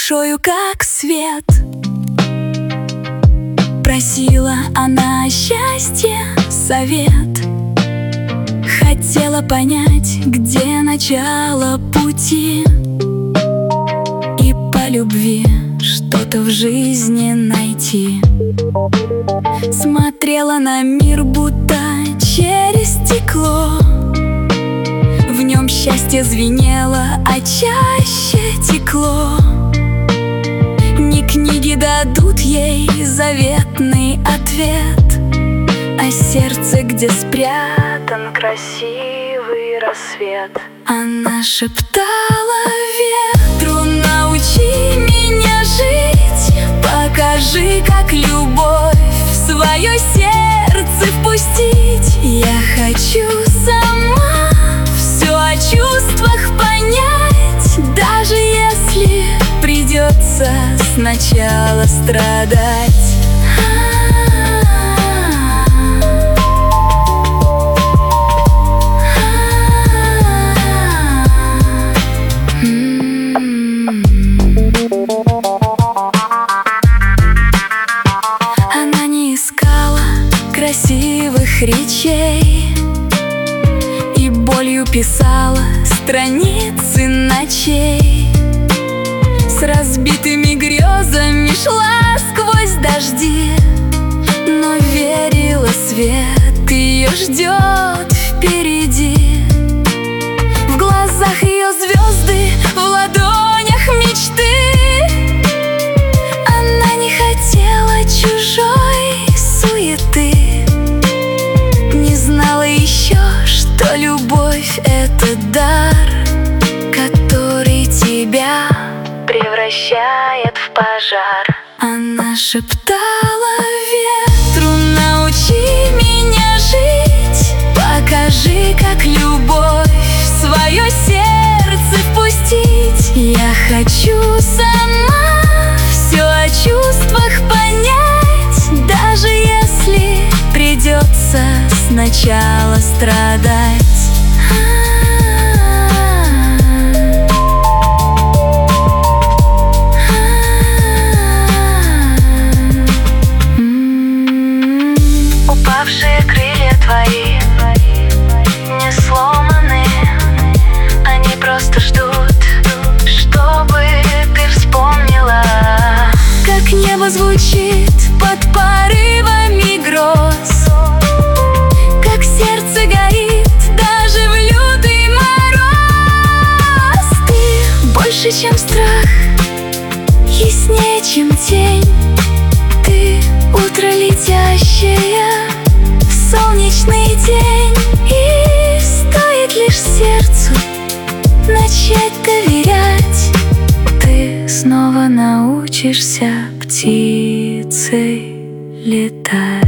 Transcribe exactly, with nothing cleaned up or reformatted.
душою как свет. Просила она счастье, совет. Хотела понять, где начало пути, и по любви что-то в жизни найти. Смотрела на мир будто через стекло. В нем счастье звенело, а чаще текло. Не книги дадут ей заветный ответ, а сердце, где спрятан красивый рассвет. Она шептала ветру: научи меня жить, покажи, как любовь в свое сердце впустить. Я хочу сама все о чувствах понять, даже если придется сначала страдать. Она не искала красивых речей и болью писала страницы ночей. С разбитыми грезами шла сквозь дожди, но верила, свет ее ждет впереди. В глазах ее звезды, в ладонях мечты. Она не хотела чужой суеты, не знала еще, что любовь — это дар, который тебя превращает в пожар. Она шептала ветру: научи меня жить, покажи, как любовь в свое сердце впустить. Я хочу сама все о чувствах понять, даже если придется сначала страдать. Упавшие крылья твои не сломаны, они просто ждут, чтобы ты вспомнила, как небо звучит под порывами гроз, как сердце горит даже в лютый мороз. Ты больше, чем страх, яснее, чем тень. Ты утро летящее, солнечный день. И стоит лишь сердцу начать доверять, ты снова научишься птицей летать.